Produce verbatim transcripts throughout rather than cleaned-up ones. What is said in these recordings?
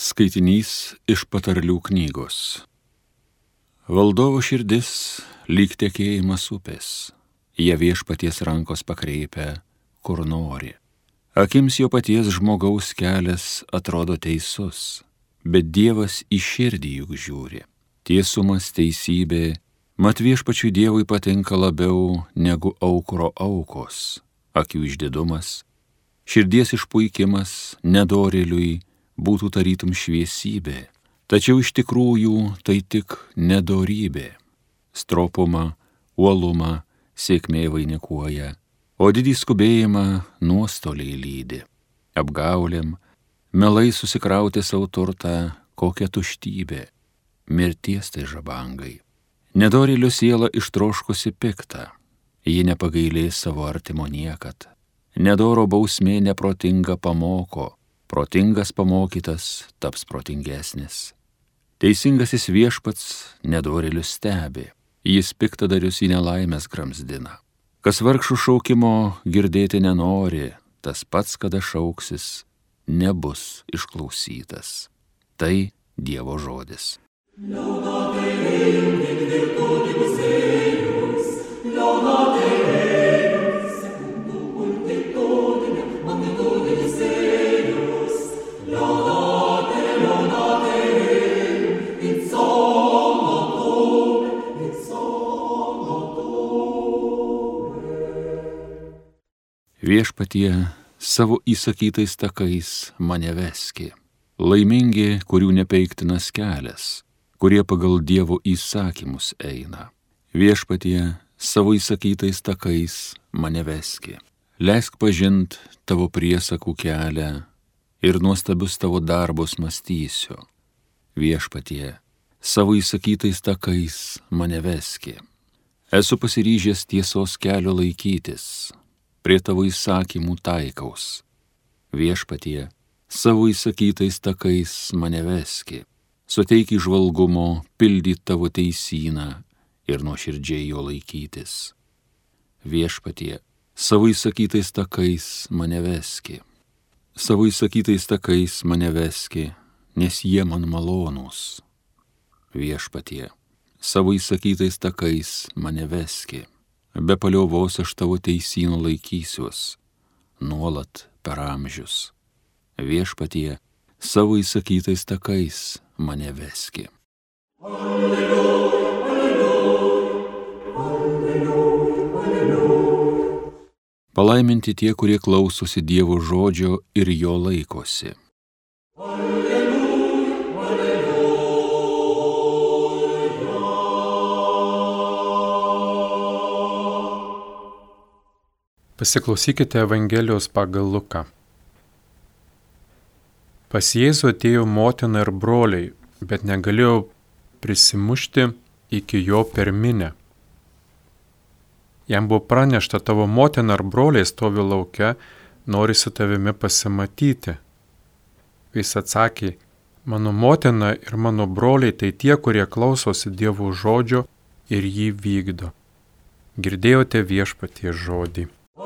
Skaitinys iš patarlių knygos. Valdovo širdis lyg tekėjimas upės, jie viešpaties rankos pakreipia, kur nori. Akims jo paties žmogaus kelias atrodo teisus, bet Dievas į širdį juk žiūri. Tiesumas, teisybė, mat viešpačiui Dievui patinka labiau negu aukuro aukos, akių išdidumas, širdies išpuikimas nedorėliui būtų tarytum šviesybė, tačiau iš tikrųjų tai tik nedorybė. Stropumą, uolumą sėkmė vainikuoja, o didį skubėjimą nuostoliai lydi. Apgaulėm, melai susikrauti savo turtą, kokią tuštybę, mirties tai žabangai. Nedorėlio siela ištroškusi piktą, ji nepagailės savo artimo niekad. Nedoro bausmė neprotinga pamoko, protingas pamokytas taps protingesnis. Teisingasis viešpats nedorėlius stebi, jis piktadarius į nelaimės gramzdina. Kas vargšų šaukimo girdėti nenori, tas pats, kada šauksis, nebus išklausytas. Tai Dievo žodis. Viešpatie, savo įsakytais takais mane veski. Laimingi, kurių nepeiktinas kelias, kurie pagal Dievo įsakymus eina. Viešpatie, savo įsakytais takais mane veski. Leisk pažint tavo priesakų kelią ir nuostabius tavo darbus mąstysiu. Viešpatie, savo įsakytais takais mane veski. Esu pasiryžęs tiesos kelio laikytis, prie tavo įsakymų taikaus. Viešpatie, savo įsakytais takais mane veski, suteik įžvalgumo pildyt tavo teisyną ir nuoširdžiai jo laikytis. Viešpatie, savo įsakytais takais mane veski, savo įsakytais takais mane veski, nes jie man malonūs. Viešpatie, savo įsakytais takais mane veski, be paliovos aš tavo teisynų laikysiuos, nuolat per amžius. Viešpatie, savo įsakytais takais mane veski. Alleluja, alleluja, alleluja, alleluja. Palaiminti tie, kurie klausosi Dievo žodžio ir jo laikosi. Pasiklausykite Evangelijos pagal Luką. Pas Jėzų atėjo motina ir broliai, bet negalėjo prisimušti iki jo per minią. Jam buvo pranešta, tavo motina ir broliai stovi lauke, nori su tavimi pasimatyti. Jis atsakė, mano motina ir mano broliai tai tie, kurie klausosi Dievo žodžio ir jį vykdo. Girdėjote Viešpaties žodį.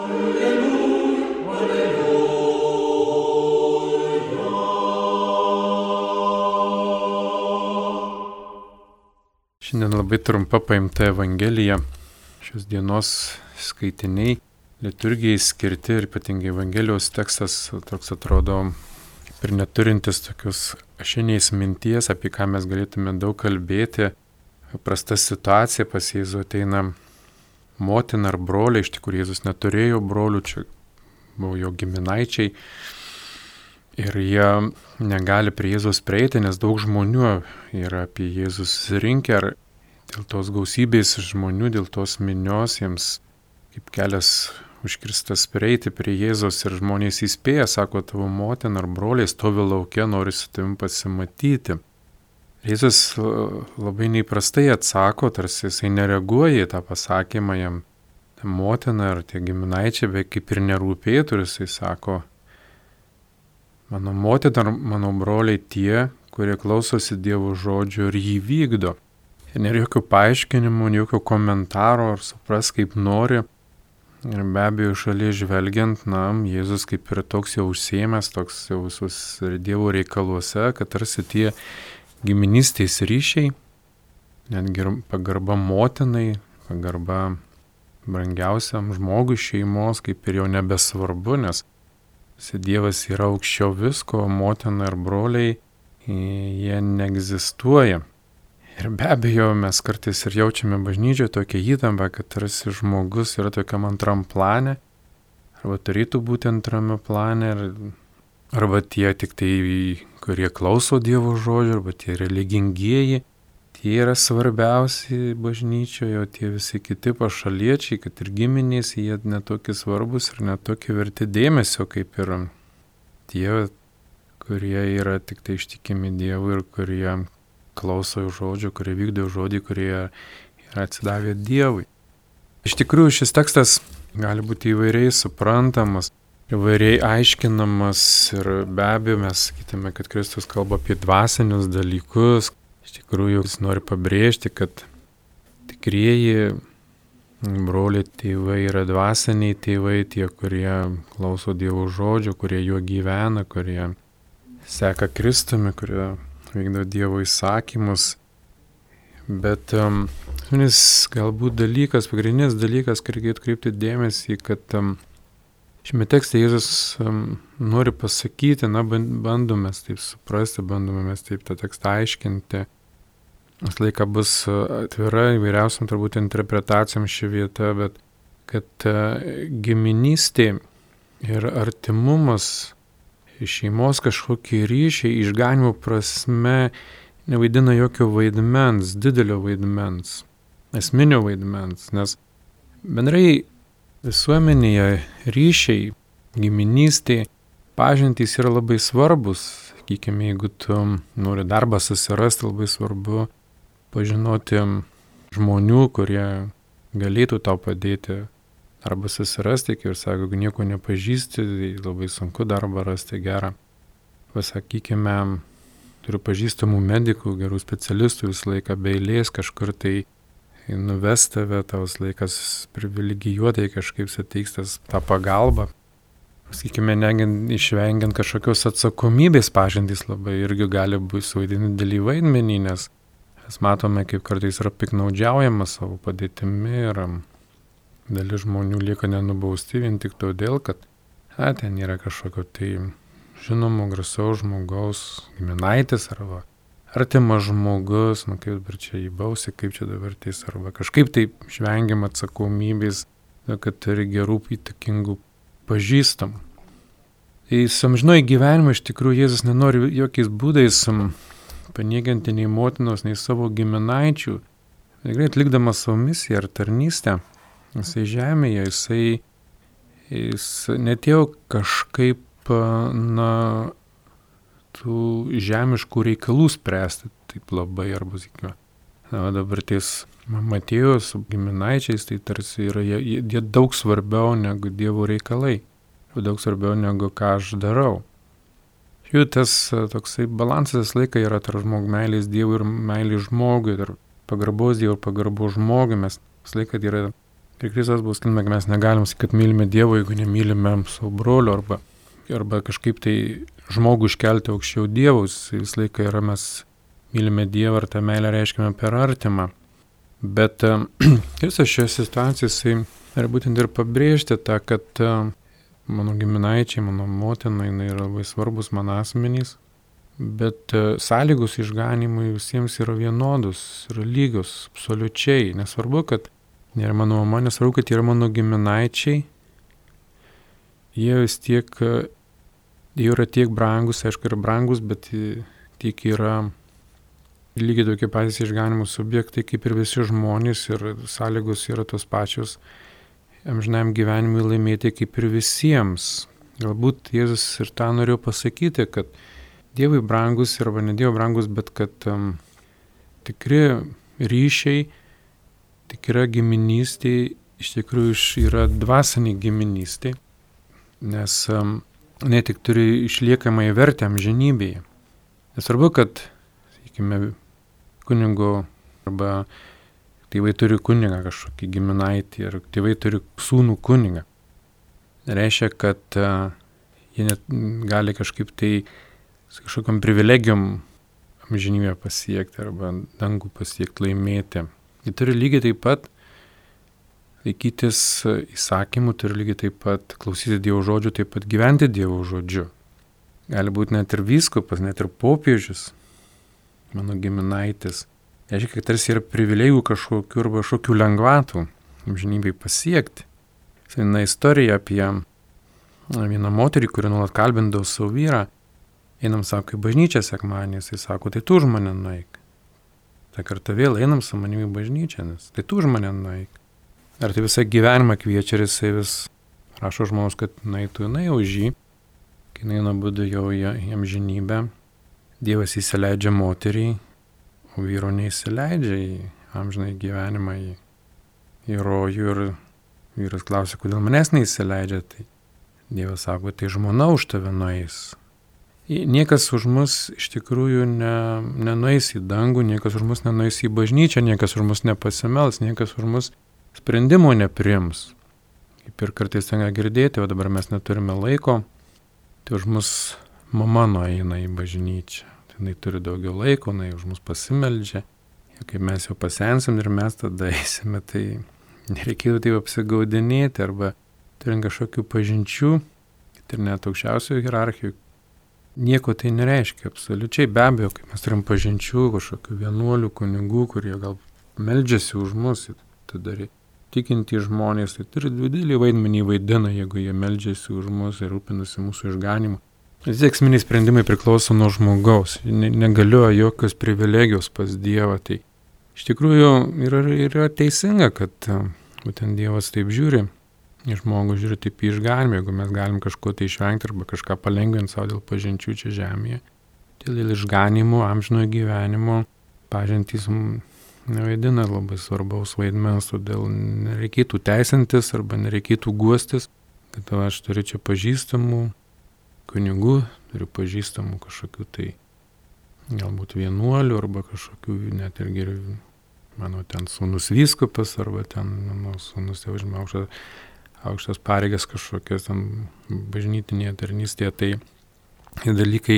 Šiandien labai trumpa paimta Evangelija, šios dienos skaitiniai, liturgijai skirti ir ypatingai Evangelijos tekstas toks atrodo kaip ir neturintis tokius ašiniais minties, apie ką mes galėtume daug kalbėti. Prasta situacija, pas Jėzų ateina motina ar broliai, iš tikrųjų Jėzus neturėjo brolių, čia buvo jo giminaičiai. Ir jie negali prie Jėzus prieiti, nes daug žmonių yra apie Jėzus susirinkę, ar dėl tos gausybės žmonių, dėl tos minios jiems kaip kelias užkirstas prieiti prie Jėzus ir žmonės įspėja, sako, tavo motina ar broliai stovi lauke, nori su tavim pasimatyti. Jėzus labai neįprastai atsako, tarsi jisai nereaguoja į tą pasakymą, jam motina ar tie giminaičiai, bet kaip ir nerūpėtų, ir jisai sako, mano motina ar mano broliai tie, kurie klausosi Dievo žodžio ir jį vykdo. Ir nėra jokių paaiškinimų, jokių komentarų, ar supras kaip nori. Ir be abejo, šalia žvelgiant, na, Jėzus kaip ir toks jau užsiėmęs, toks jau visus Dievo reikaluose, kad tarsi tie giminystės ryšiai, netgi pagarba motinai, pagarba brangiausiam žmogui šeimos, kaip ir jau nebesvarbu, nes Dievas yra aukščiau visko, motina ir broliai, jie neegzistuoja. Ir be abejo, mes kartais ir jaučiame bažnyčioje tokią įtampą, kad tarsi žmogus yra tokiam antram plane, arba turėtų būti antrame plane, arba tie tik tai, kurie klauso Dievo žodžio, arba tie religingieji, tie yra svarbiausi bažnyčioje, o tie visi kiti pašaliečiai, kad ir giminės, jie netokie svarbus ir netokie verti dėmesio, kaip ir tie, kurie yra tik tai ištikimi Dievui ir kurie klauso jų žodžių, kurie vykdo žodį, kurie yra atsidavę Dievui. Iš tikrųjų, šis tekstas gali būti įvairiai suprantamas, įvairiai aiškinamas ir be abejo mes sakytume, kad Kristus kalba apie dvasinius dalykus. Iš tikrųjų, jis nori pabrėžti, kad tikrieji broliai tėvai yra dvasiniai tėvai, tie, kurie klauso Dievo žodžių, kurie juo gyvena, kurie seka Kristumi, kurie vykdo Dievo įsakymus, bet um, galbūt dalykas, pagrindinis dalykas, kai reikėtų kreipti dėmesį, kad um, šiame tekste Jėzus um, nori pasakyti, na, bandome mes taip suprasti, bandome mes taip tą tekstą aiškinti. Vis laika bus atvira įvairiausiam turbūt interpretacijom ši vieta, bet kad uh, giminystė ir artimumas, šeimos kažkokie ryšiai išganimo prasme nevaidina jokio vaidmens, didelio vaidmens, esminio vaidmens, nes bendrai visuomenėje ryšiai, giminystė, pažintys yra labai svarbus. Sakykime, jeigu tu nori darbą susirasti, labai svarbu pažinoti žmonių, kurie galėtų tau padėti arba susirasti, kaip ir sako, jeigu nieko nepažįsti, tai labai sunku darbą rasti gerą. Pasakykime, turiu pažįstamų medikų, gerų specialistų, visą laiką be eilės kažkur tai nuves tave, tavas laikas privilegijuotai kažkaip suteiks tą pagalbą. Pasakykime, negint, išvengiant kažkokios atsakomybės pažintys labai irgi gali būti suvaidinti didelį vaidmenį, nes mes matome, kaip kartais yra piknaudžiaujama savo padėtimi ir dalis žmonių lieka nenubausti vien tik todėl, kad a, ten yra kažkokio tai žinomo, garsaus žmogaus giminaitis arba artimas žmogus, nu kaip dabar čia įbausi, kaip čia dabar teis, arba kažkaip taip išvengiam atsakomybės, kad turi gerų įtakingų pažįstamų. Tai samžinoj gyvenimą iš tikrųjų Jėzus nenori jokiais būdais paniekinti nei motinos, nei savo giminaičių. Tikrai atlikdamas savo misiją ar tarnystę, jisai žemėje, jisai, jis netėjo kažkaip, na, tų žemiškų reikalų spręsti, taip labai, arba, sakykime, na, dabar ties Matėjo su giminaičiais, tai tarsi yra, jie, jie daug svarbiau negu Dievo reikalai, daug svarbiau negu ką aš darau. Jų tas toksai balansas laikai yra tarp žmogų meilės Dievui ir meilės žmogui, tarp pagarbos Dievui ir pagarbos žmogui, mes vis laiką yra. Ir Kristus bus kalbama, kad mes negalim sakyti, kad mylime Dievą, jeigu nemylime savo brolio, arba, arba kažkaip tai žmogų iškelti aukščiau Dievus. Vis laiką yra mes mylime Dievą ir tą meilę reiškiame per artimą. Bet Kristus šioje situacijoje jisai yra būtent ir pabrėžti tą, kad mano giminaičiai, mano motina, jinai yra labai svarbus man asmenys, bet sąlygos išganimui visiems yra vienodus, yra lygios, absoliučiai. Nesvarbu, kad nėra mano mama, nesvarbu, kad yra mano giminaičiai, jie vis tiek, jie yra tiek brangus, aišku, yra brangus, bet tiek yra lygiai tokie patys išganimo subjektai, kaip ir visi žmonės, ir sąlygos yra tos pačios amžinajam gyvenimui laimėti kaip ir visiems. Galbūt Jėzus ir tą norėjo pasakyti, kad Dievui brangus arba ne Dievo brangus, bet kad um, tikri ryšiai, tikra giminystė iš tikrųjų yra dvasinė giminystė, nes um, ne tik turi išliekamąją vertę amžinybėje. Nesvarbu, kad, sakykime, kunigo arba tėvai turi kunigą kažkokį giminaitį, ar tėvai turi sūnų kunigą. Reiškia, kad uh, jie net gali kažkaip tai su kažkokiam privilegijom amžinybę pasiekti arba dangų pasiekti, laimėti. Jie turi lygiai taip pat laikytis įsakymų, turi lygiai taip pat klausyti Dievo žodžių, taip pat gyventi Dievo žodžiu. Gali būti net ir vyskupas, net ir popiežius, mano giminaitis. Reiškia, kad tarsi yra privilegijų kažkokių arba kažkokių lengvatų amžinybėj pasiekti. Viena istorija apie vieną moterį, kuri nuolat kalbindavo savo vyrą. Einam, sako, į bažnyčią sekmadienį, jisai sako, tai tu už mane nueik. Ta kartą vėl einam su manimi į bažnyčią, nes tai tu už mane nueik. Ar tai visą gyvenimą kviečia ir jisai vis prašo žmogus, kad nueitų jinai už jį. Kai jinai nubudo jau į amžinybę, Dievas įsileidžia moterį, o vyro neįsileidžia į amžinai gyvenimą, į, į rojų, ir vyras klausia, kodėl manęs neįsileidžia. Tai Dievas sako, tai žmona už tave nueis. Niekas už mus iš tikrųjų ne, nenueis į dangų, niekas už mus nenueis į bažnyčią, niekas už mus nepasimels, niekas už mus sprendimų nepriims. Kaip ir kartais tenka girdėti, o dabar mes neturime laiko, tai už mus mama nueina į bažnyčią. Tai jinai turi daugiau laiko, jinai už mus pasimeldžia. Ir kaip mes jau pasensim ir mes tada eisime, tai nereikėtų taip apsigaudinėti arba turint kažkokių pažinčių, ir net aukščiausiojo hierarchijų. Nieko tai nereiškia, absoliučiai, be abejo, kai mes turim pažinčių, kažkokių vienuolių, kunigų, kurie gal meldžiasi už mus, tada tikintys žmonės, tai turi didelį vaidmenį vaidina, jeigu jie meldžiasi už mus ir rūpinasi mūsų išganimu. Visi esminiai sprendimai priklauso nuo žmogaus, ne, negalioja jokios privilegijos pas Dievą. Tai iš tikrųjų yra, yra teisinga, kad būtent Dievas taip žiūri. Žmogus žiūri taip į išganimą, jeigu mes galim kažko tai išvengti arba kažką palengvinti savo dėl pažinčių čia žemėje. Dėl išganimo, amžinojo gyvenimo pažintys nevaidina labai svarbaus vaidmens, todėl nereikėtų teisintis arba nereikėtų guostis, kad aš turiu čia pažįstamų kunigų, turiu pažįstamų kažkokių tai galbūt vienuolių arba kažkokių net ir geriau, mano ten sūnus vyskupas arba ten mano sūnus jau užima aukštą aukštas pareigas kažkokias tam bažnytinėje tarnystėje, tai dalykai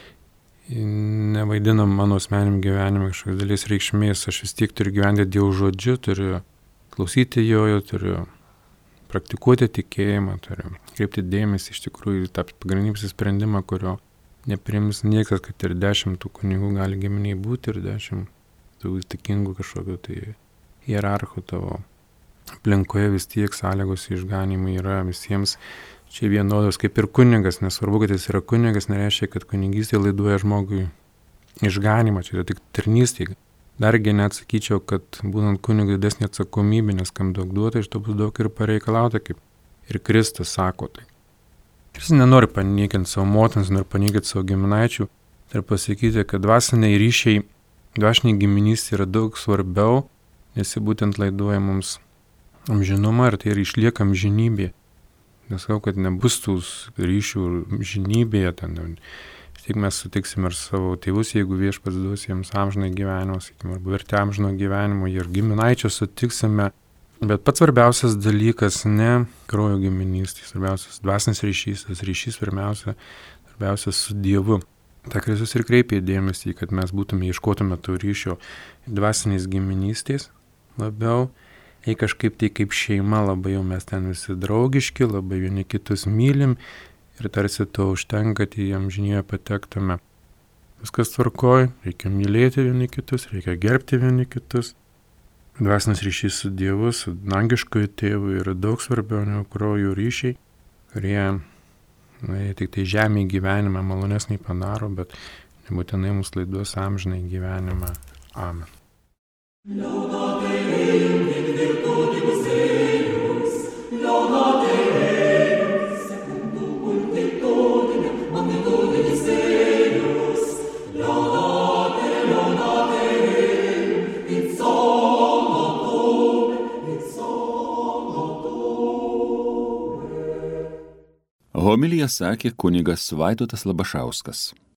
nevaidina mano asmeniniam gyvenime kažkokios dalies reikšmės. Aš vis tiek turiu gyventi Dievo žodžiu, turiu klausyti jo, turiu praktikuoti tikėjimą, turiu kreipti dėmesį iš tikrųjų tą pagrindinį sprendimą, kurio nepriims niekas, kad ir dešimt tų kunigų gali giminiai būti ir dešimt tų įtakingų kažkokių tai hierarchų tavo aplinkoje, vis tiek sąlygos išganimai yra visiems čia vienodos kaip ir kunigas. Nesvarbu, kad jis yra kunigas, nereiškia, kad kunigystė laiduoja žmogui išganimą, čia yra tik tarnystė. Dargi net sakyčiau, kad būnant kunigu didesnė atsakomybė, nes kam daug duota, iš to bus daug ir pareikalauta, kaip ir Kristus sako. Tai jis nenori paniekinti savo motinos, nori paniekinti savo giminaičių ir pasakyti, kad dvasiniai ryšiai, dvasiniai giminystė yra daug svarbiau, nes jis būtent laiduoja mums amžinumą ir tai ir išlieka amžinybė. Nesakau, kad nebus tų ryšių amžinybėje, ten tik mes sutiksim ir savo tėvus, jeigu Viešpats duos jiems amžiną gyvenimą, sakykime, arba vertę amžino gyvenimo, ir giminaičio sutiksime. Bet pats svarbiausias dalykas ne kraujo giminystė, svarbiausias dvasinis ryšys, tas ryšys svarbiausia, svarbiausias su Dievu. Ta Kristus ir kreipė dėmesį, kad mes būtume, ieškotume to ryšio dvasinės giminystės labiau. Jei kažkaip tai kaip šeima labai jau mes ten visi draugiški, labai vieni kitus mylim ir tarsi to užtenka, tai amžinybę patektume. Viskas tvarkoj, reikia mylėti vieni kitus, reikia gerbti vieni kitus. Dvasinis ryšys su Dievu, su dangiškoju tėvu yra daug svarbiau negu kraujo ryšiai, kurie na, tik tai žemėje gyvenimą malonesnį padaro, bet nebūtinai mus laiduos amžinai gyvenimą. Amen. Homiliją sakė kunigas Vaidotas Labašauskas.